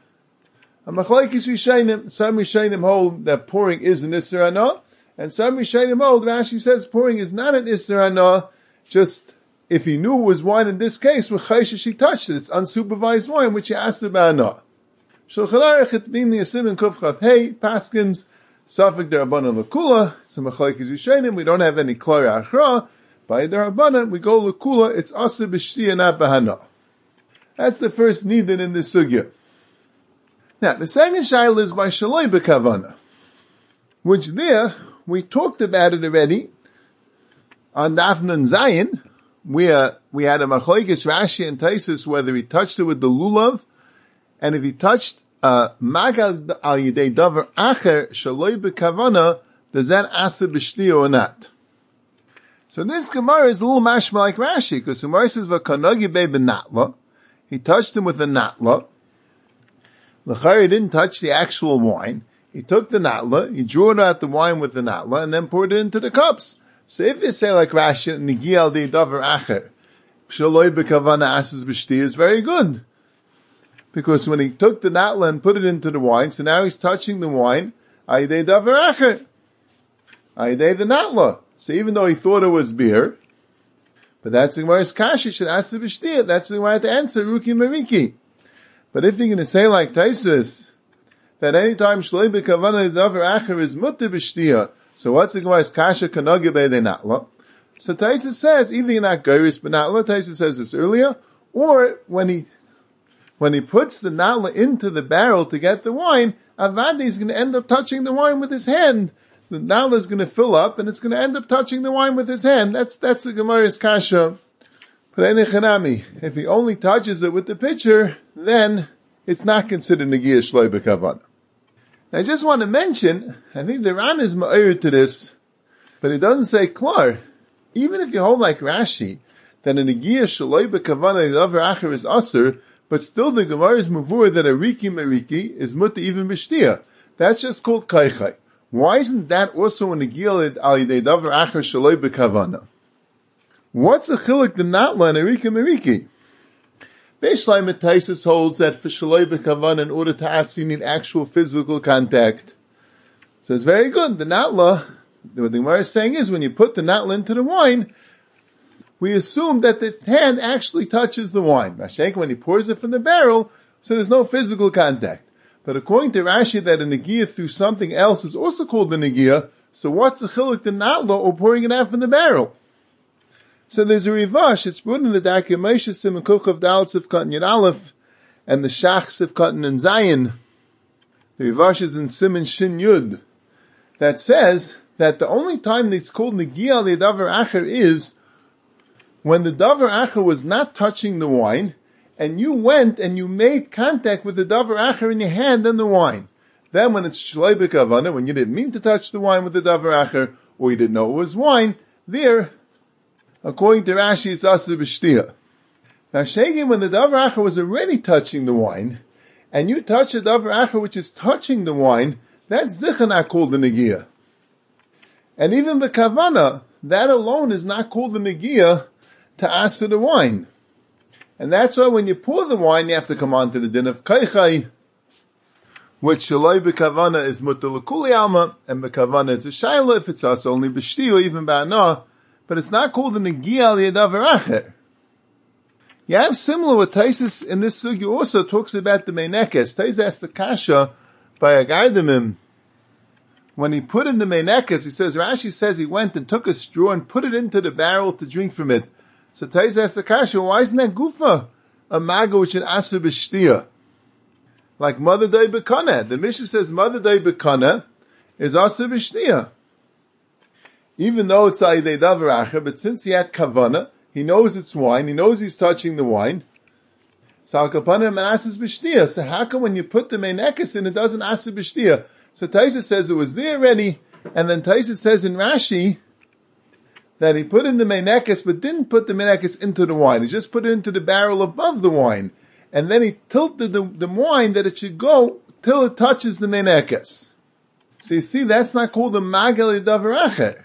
Speaker 2: A Machlokes Rishonim, some Rishonim hold that pouring is an Isser Hana, and some Rishonim hold, Rashi says pouring is not an Isser Hana, just if he knew it was wine in this case, with Chayshish he touched it, it's unsupervised wine, which he asked about Hana. Shulchan Aruch et bin the Yasim and Kuf Chav Hey, Paskins, Safek Derabanan L'Kula, it's a Machlokes Rishonim, we don't have any Klari Achra, by Derabanan, we go L'Kula, it's Asur B'Shtia, not B'Hana. That's the first nidin in this sugya. Now, the second shaila is by Shaloi B'Kavana, which there, we talked about it already, on Daf Nun Zayin, where we had a Machlokes Rashi and Taisus, whether he touched it with the lulav, and if he touched Magal al Yidei Davar Acher Shaloi B'Kavana, does that Asur B'Shtia or not? So this Gemara is a little mashma like Rashi, because Gemara says V'Kanagi Bei B'Natla, he touched him with a natla. L'chari didn't touch the actual wine. He took the natla, he drew out the wine with the natla, and then poured it into the cups. So if you say like Rashi, Nigi al Dei Davar Acher Shaloi B'Kavana Asur B'Shtia is very good. Because when he took the natla and put it into the wine, so now he's touching the wine, Ayidei Davar Acher. Ayidei the natla. So even though he thought it was beer, but that's the Gemara's kashish and Asur B'Shtia, that's the Gemara to answer, Ruki Mariki. But if you're going to say like Taisus, that anytime Shaloi B'Kavana Davar Acher is Mutter B'Shtia, so what's the Gemara's kasha Kanagi Be'edei Natla? So Taisus says, either you're not Geiris B'Natla, Taisus says this earlier, or when he puts the natla into the barrel to get the wine, Avadi is going to end up touching the wine with his hand. The natla is going to fill up, and it's going to end up touching the wine with his hand. That's the Gemara's kasha. But if he only touches it with the pitcher, then it's not considered Negiah Shloi B'Kavana. I just want to mention, I think the Ran is ma'ir to this, but it doesn't say klar. Even if you hold like Rashi, that a Negiah Shloi B'Kavana Davar Acher is Asur, but still the Gemara is mavur that a Riki Meriki is Mutter even B'Shtia. That's just called Kaichai. Why isn't that also a Negiah al Yidei Davar Acher Shaloi B'Kavana? What's the chiluk the natla and a Riki Meriki? Beis Shammai Taisus holds that for Shaloi B'Kavana, in order to ask, you need actual physical contact. So it's very good. The natla, what the Gemara is saying is, when you put the natla into the wine, we assume that the hand actually touches the wine. Mashenk, when he pours it from the barrel, so there's no physical contact. But according to Rashi, that a Negiah through something else is also called the Negiah, so what's the chiluk the natla or pouring it out from the barrel? So there's a rivash, it's brought in the Darkei Moshe Siman Kuchav Dal Sivkat Yud Aleph, and the Shach Sivkat in Zayin. The rivash is in Siman Shin Yud, that says that the only time that it's called Negiah al Davar Acher is when the Davar Acher was not touching the wine, and you went and you made contact with the Davar Acher in your hand and the wine. Then when it's shloi b'kavana, when you didn't mean to touch the wine with the davar acher, or you didn't know it was wine, there, according to Rashi, it's asur b'shtia. Now, shegin, when the davar acher was already touching the wine, and you touch a davar acher which is touching the wine, that's zicha not called the negiah. And even b'kavana, that alone is not called the negiah to asur the wine. And that's why when you pour the wine, you have to come on to the din of kaichai, which shaloi b'kavana is mutter l'kuli alma, and b'kavana it's a shayla if it's us only b'shti or even ba'ana, but it's not called the negiah li'adavar acher. You have similar with Taisus in this sugi also talks about the meinekes. Taisus asked the kasha by a gardamim. When he put in the meinekes, he says, Rashi says he went and took a straw and put it into the barrel to drink from it. So Taisus asked the kasha, why isn't that gufa a maga which an asur b'shtia? Like Mother Day B'Kana. The Mishnah says Mother Day B'Kana is asur b'shtia. Even though it's Aidei Davar Acher, but since he had kavana, he knows it's wine, he knows he's touching the wine, so Al Kapanim and asur b'shtia. So how come when you put the meinekes in, it doesn't asur b'shtia? So Taisus says it was there already, and then Taisus says in Rashi, that he put in the meinekes, but didn't put the meinekes into the wine. He just put it into the barrel above the wine. And then he tilted the wine that it should go till it touches the meinekes. So you see, that's not called a magal davar acher.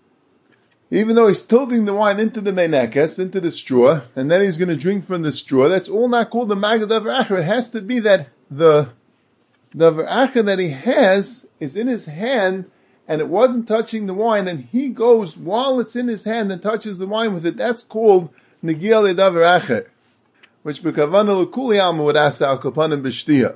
Speaker 2: Even though he's tilting the wine into the meinekes, into the straw, and then he's going to drink from the straw, that's all not called the magal davar acher. It has to be that the davar acher that he has is in his hand, and it wasn't touching the wine, and he goes while it's in his hand and touches the wine with it. That's called negiah ledavar acher, which b'kavana l'kuli alma would asa al kapanim b'shtia.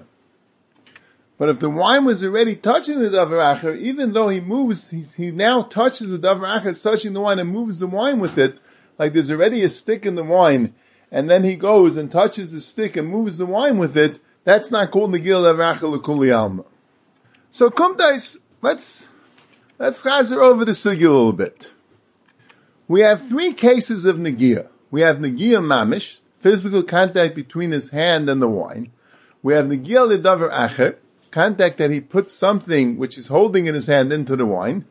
Speaker 2: But if the wine was already touching the davar acher, even though he moves, he now touches the davar acher, touching the wine and moves the wine with it, like there's already a stick in the wine, and then he goes and touches the stick and moves the wine with it, that's not called negiah ledavar acher l'kuli alma. So kumtais, let's chazer over the sugi a little bit. We have three cases of negiah. We have negiah mamish, physical contact between his hand and the wine. We have negiah ledavar acher, contact that he put something which is holding in his hand into the wine.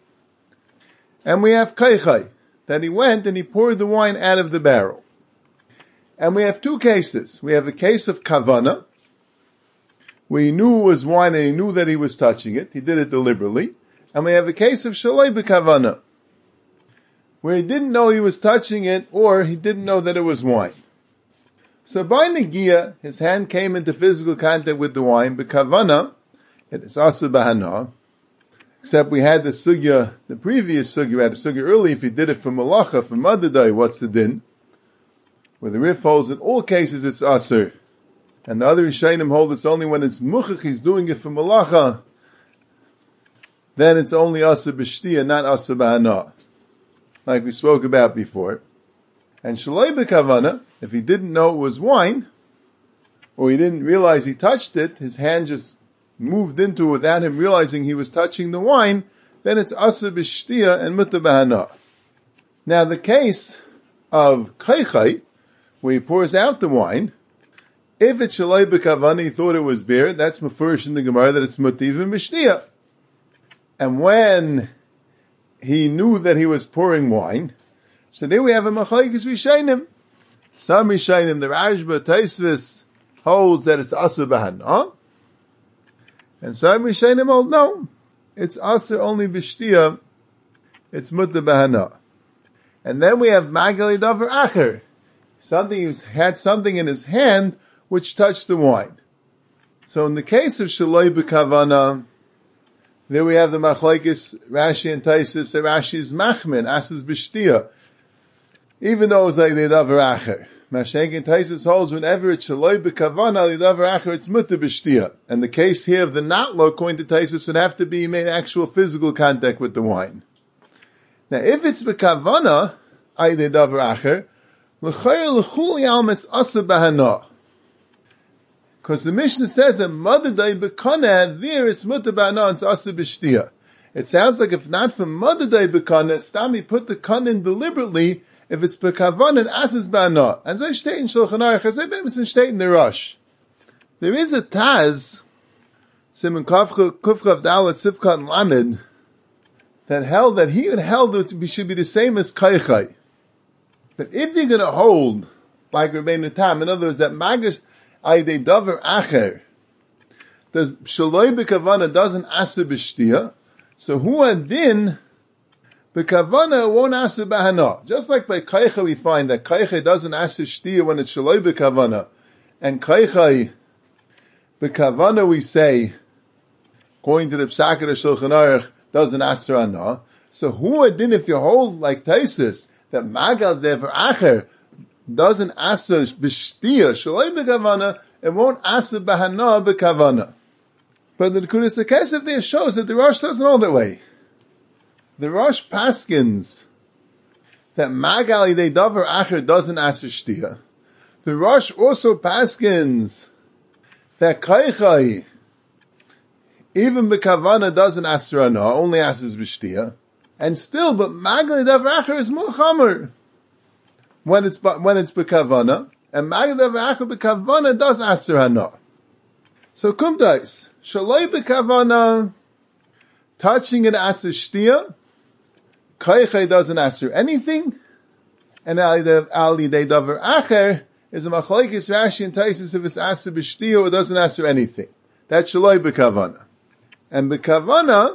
Speaker 2: And we have kaichai, that he went and he poured the wine out of the barrel. And we have two cases. We have a case of kavana, where he knew it was wine and he knew that he was touching it. He did it deliberately. And we have a case of shaloi b'kavana, where he didn't know he was touching it, or he didn't know that it was wine. So by negiah, his hand came into physical contact with the wine. B'kavana, it is asur b'hana. Except we had the sugya, the previous sugya, we had the sugya early, if he did it for malacha, for madadai, what's the din? Where the Rif holds in all cases it's asur. And the other Rishayim hold it's only when it's muchach, he's doing it for malacha, then it's only asur b'shtia, not asur b'hana, like we spoke about before. And shaloi b'kavana, if he didn't know it was wine, or he didn't realize he touched it, his hand just moved into it without him realizing he was touching the wine, then it's asur b'shtia and mutar b'hana. Now the case of kaichai, where he pours out the wine, if it's shaloi b'kavana, he thought it was beer, that's mefurish in the Gemara that it's mutiv and b'shtia. And when he knew that he was pouring wine, so there we have a machlokes Rishayim. Some Rishayim, the Rashba, Taisvis, holds that it's asur b'hana, and some Rishayim hold no, it's asur only b'shtia, it's mutar b'hana. And then we have magal davar acher, something he had something in his hand which touched the wine. So in the case of shaloi b'kavana, there we have the machlokes Rashi and Taisus. Rashi is machmin, asur b'shtia, even though it's like the davar acher. Mashenk and Taisus holds whenever it's shaloi b'kavana, the davar acher, it's mutar b'shtia. And the case here of the natlo, according to Taisus, would have to be made actual physical contact with the wine. Now, if it's b'kavana, the davar acher, l'chayr l'chuli alma, it's asur b'hana. Because the Mishnah says that mother day b'kana, there it's mutar b'hana, it's asur b'shtia. It sounds like if not for mother day b'kana, Stami put the kana in deliberately, if it's b'kavan and asur b'hana. And so steht in Shulchan Aruch, as I steht in the Rosh. There is a Taz, Simon Kufchav Dalet Sivkat and Lamed, that held that he had held it should be the same as Kaichai. That if you're going to hold like Rabbeinu Tam, in other words, that Magus Aydei Davar Acher, does Shaloi B'Kavana doesn't Aser B'Shtia, so Hu Adin B'Kavana won't Aser B'Hana. Just like by Kaicha we find that Kaicha doesn't Aser Shtia when it's Shaloi B'Kavana, and Kaicha B'Kavana we say, according to the Psakah of Shulchan Aruch, doesn't Aser Hana. So Hu Adin, if you hold like Taisis, that Magal Devar Acher doesn't Aser B'Shtia, Shaloi B'Kavana, it won't Aser B'Hana B'Kavana. But the Nekudas HaKesef there shows that the Rosh doesn't hold that way. The Rosh paskins that Magali de Davar Acher doesn't Aser Shtia. The Rosh also paskins that Kaichai, even B'Kavana doesn't Aser Hana, only Asers B'Shtia. And still, but Magali de Davar Acher is more Chamer when it's B'Kavana, and Magali de Davar Acher B'Kavana does Aser Hana. So Kumtais, Shaloi B'Kavana, touching an Aser Shtia, Kaichai doesn't Aser anything, and Ali De Davar Acher is a Machlokes Rashi and Taisus if it's Aser B'Shtia or doesn't Aser anything. That's Shaloi B'Kavana. And B'Kavana,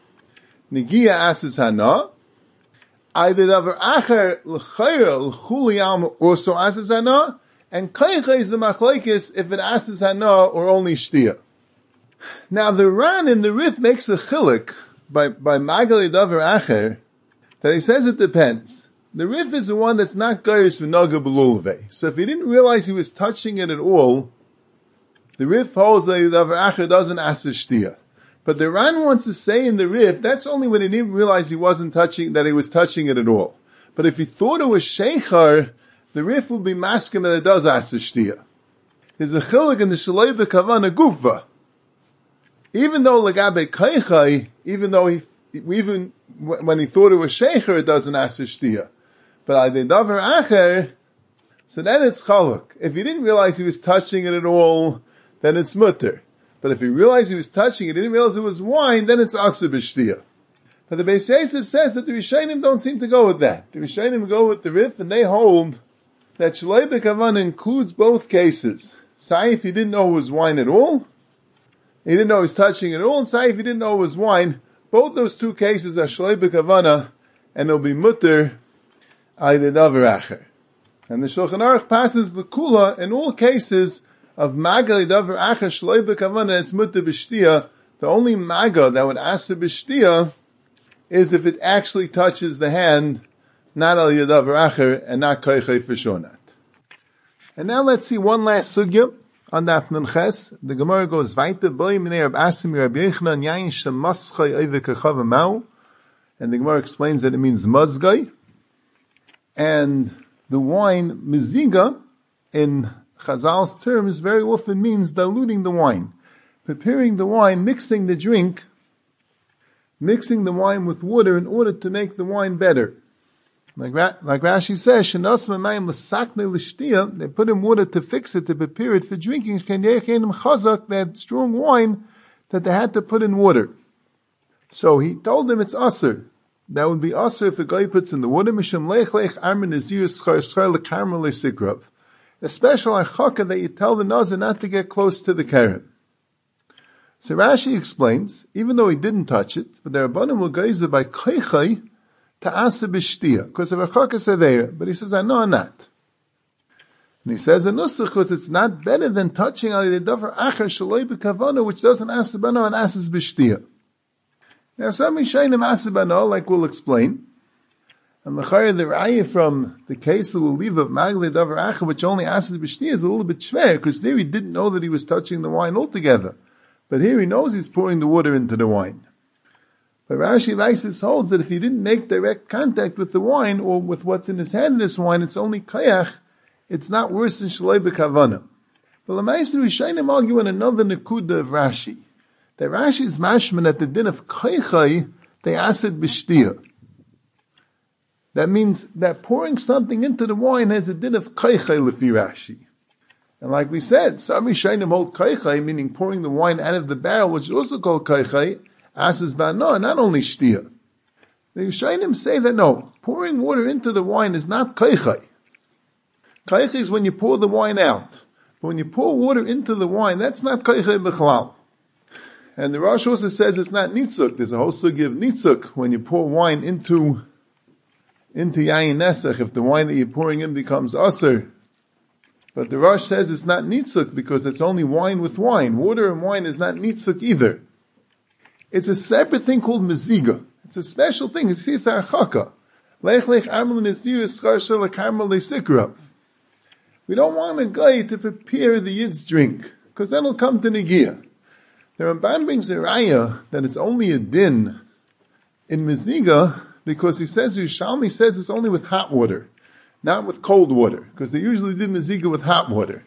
Speaker 2: Negia Aser Hana, Ali De Davar Acher L'chayra L'chuli Alma also Aser Hana, and Kaicha is the machlokes if it asks hana or only shtia. Now the Ran in the Rif makes a chilik by Magali Davar Acher that he says it depends. The Rif is the one that's not geiris v'naga b'lulve. So if he didn't realize he was touching it at all, the Rif holds that Davar Acher doesn't ask shtia. But the Ran wants to say in the Rif that's only when he didn't realize he wasn't touching, that he was touching it at all. But if he thought it was sheichar, the Rif will be masking that it does Aser Shtia. There's a chilik in the Shaloi B'Kavana Gufa. Even though Lagabe Kaichai, even when he thought it was Sheikher, it doesn't Aser Shtia. But Aydei Davar Acher, so then it's chaluk. If he didn't realize he was touching it at all, then it's mutter. But if he realized he was touching it, he didn't realize it was wine, then it's Aser B'Shtia. But the Beis Yosef says that the Rishonim don't seem to go with that. The Rishonim go with the Rif, and they hold that Shaloi B'Kavana includes both cases. Say if he didn't know it was wine at all, he didn't know he was touching it at all, and say if he didn't know it was wine, both those two cases are Shaloi B'Kavana, and it'll be mutter Aydei Davar Acher. And the Shulchan Aruch passes the Kula in all cases of Magali Davar Acher Shaloi B'Kavana, it's mutter B'Shtia. The only Maga that would Aser B'Shtia is if it actually touches the hand, not al Davar Acher, and not Kaichai Fishonat. And now let's see one last sugya on Daf Nun Ches. The Gemara goes weiter, Boi minei Rab Asim Rab Yechanan Yain Shemaschai Oivek Kachav Mau. And the Gemara explains that it means mazgai. And the wine, miziga, in Chazal's terms, very often means diluting the wine. Preparing the wine, mixing the drink, mixing the wine with water in order to make the wine better. Like Rashi says, they put in water to fix it, to prepare it for drinking. They had strong wine that they had to put in water. So he told them it's aser. That would be aser if a guy puts in the water. A special achaka that you tell the nazir not to get close to the keren. So Rashi explains, even though he didn't touch it, but the Rabbanim will geizer by kaichai to aser b'shtia, because of a chakas aveira. But he says, I know I'm not. And he says, because it's not better than touching Aydei Davar Acher Shaloi B'Kavana, which doesn't aser b'no and asers b'shtia. Now some Rishonim aser b'no, like we'll explain. And the raya from the case that we'll leave of Magali Davar Acher, which only asers b'shtia, is a little bit schwer, because there he didn't know that he was touching the wine altogether. But here he knows he's pouring the water into the wine. But Rashi Vaisis holds that if he didn't make direct contact with the wine or with what's in his hand in this wine, it's only kayach, it's not worse than Shaloi B'Kavana. But L'maiseh Rishonim argue on another nekuda of Rashi. That Rashi is mashman at the din of kaychai, they asid b'shtia. That means that pouring something into the wine has a din of kaychai lefi Rashi. And like we said, some Rishonim hold kaichai, meaning pouring the wine out of the barrel, which is also called kaichai, asas ba'ana, not only shtia. The Rishonim say that no, pouring water into the wine is not kaichai. Kaichai is when you pour the wine out. But when you pour water into the wine, that's not kaichai b'chalal. And the Rosh also says it's not nitzuk. There's a whole sugi of nitzuk when you pour wine into yayin nesach, if the wine that you're pouring in becomes aser. But the Rosh says it's not nitzuk because it's only wine with wine. Water and wine is not nitzuk either. It's a separate thing called meziga. It's a special thing. You see, it's archaka. Lech lech amel nesir schar shel karmel leisikrav. We don't want a guy to prepare the yid's drink, because then it'll come to negiah. The Ramban brings a raya that it's only a din in meziga, because he says, Yerushalmi says it's only with hot water, not with cold water, because they usually did meziga with hot water.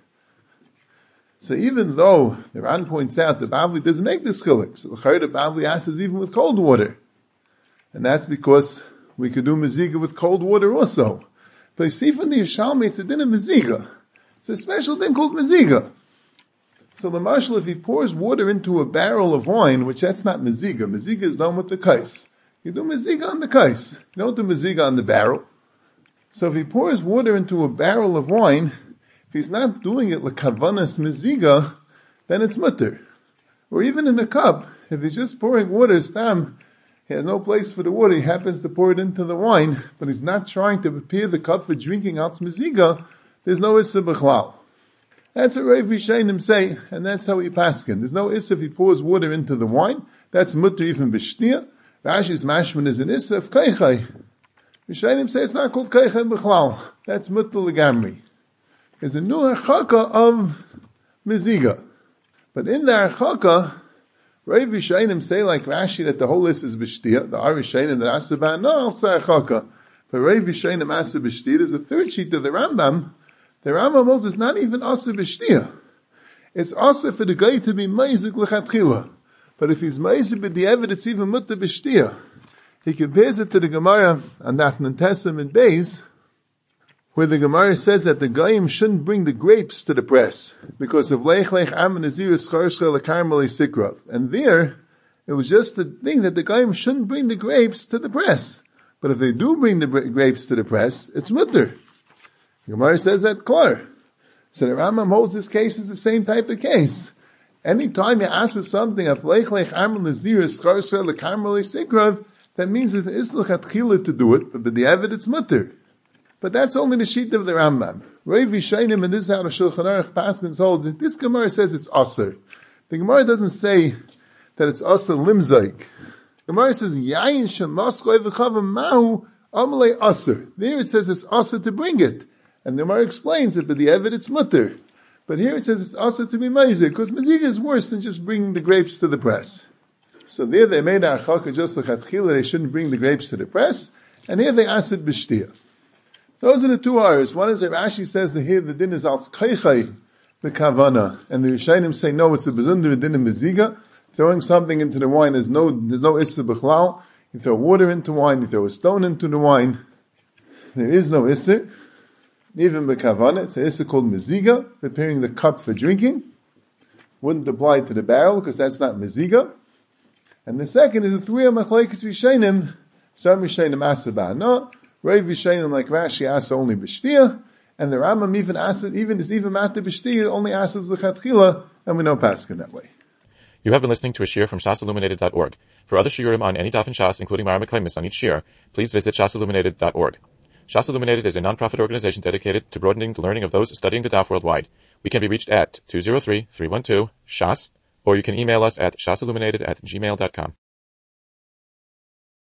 Speaker 2: So even though the Ran points out the Bavli doesn't make this chilik, so the Bavli asks even with cold water. And that's because we could do meziga with cold water also. But you see from the Yerushalmi, it's a din of meziga. It's a special thing called meziga. So the marshal, if he pours water into a barrel of wine, which that's not meziga. Meziga is done with the kais. You do meziga on the kais. You don't do meziga on the barrel. So if he pours water into a barrel of wine, if he's not doing it like kavanas meziga, then it's mutter. Or even in a cup, if he's just pouring water, stam, he has no place for the water, he happens to pour it into the wine, but he's not trying to prepare the cup for drinking out meziga, there's no issa b'chlal. That's what Rav Rishonim say, and that's how he paskin. There's no issa if he pours water into the wine, that's mutter even b'shtia. Rashi's mashman is an issa of kaichai. Rishonim say it's not called kaichai b'chlal. That's mutter legamri. There's a new harchaka of meziga. But in the harchaka, Rav Rishonim say like Rashi that the whole list is b'shtia. The Rishonim that asa ba'ana al harchaka. But Rav Rishonim asa b'shtia. There's a third sheet of the Rambam. The Rambam holds it's not even asa b'shtia. It's asa for the guy to be meizik l'chatchila. But if he's meizik b'di'evet, it's even mutter b'shtia. He compares it to the Gemara on Daf Tesim and Beis, where the Gemara says that the Goyim shouldn't bring the grapes to the press, because of Lech Lech Am Nazir Scharshel Karmel Sikrav. And there, it was just the thing that the Goyim shouldn't bring the grapes to the press. But if they do bring the grapes to the press, it's mutter. The Gemara says that klar. So the Rambam holds this case is the same type of case. Anytime you ask something of Lech Lech Am Nazir Scharshel Karmel Sikrav, that means that it's l'chatchila to do it, but the Evid it's mutter. But that's only the sheet of the Rambam. Rav Rishonim, and this is how the Shulchan Aruch Paskins holds it. This Gemara says it's aser. The Gemara doesn't say that it's aser limzaik. The Gemara says yayin shemaskoi v'chava mahu amalei aser. There it says it's aser to bring it, and the Gemara explains it. But the Evid it's mutter. But here it says it's aser to be meizik, because mezika is worse than just bringing the grapes to the press. So there they made our chaka just l'chatchila, they shouldn't bring the grapes to the press, and here they asked b'shtia. So those are the two ayahs. One is that Rashi says that here the din is al kaichai the kavana, and the Rishonim say no, it's a bezunder din in meziga. Throwing something into the wine, there's no issa b'chlal. You throw water into wine, you throw a stone into the wine, there is no issa. Even b'kavana, it's an issa called meziga, preparing the cup for drinking. Wouldn't apply to the barrel, because that's not meziga. And the second is the three of machlekes Rishonim. Some Rishonim asa ba'ana, Rav Rishonim like Rashi asa only b'shtia, and the Rambam even asa, even matter b'shtia, only asas l'chatchila, and we know paskin that way.
Speaker 1: You have been listening to a shiur from shasilluminated.org. For other shiurim on any daf in Shas, including Mara Meklemis on each shiur, please visit shasilluminated.org. Shas Illuminated is a non-profit organization dedicated to broadening the learning of those studying the daf worldwide. We can be reached at 203-312-SHAS, or you can email us at shasilluminated@gmail.com.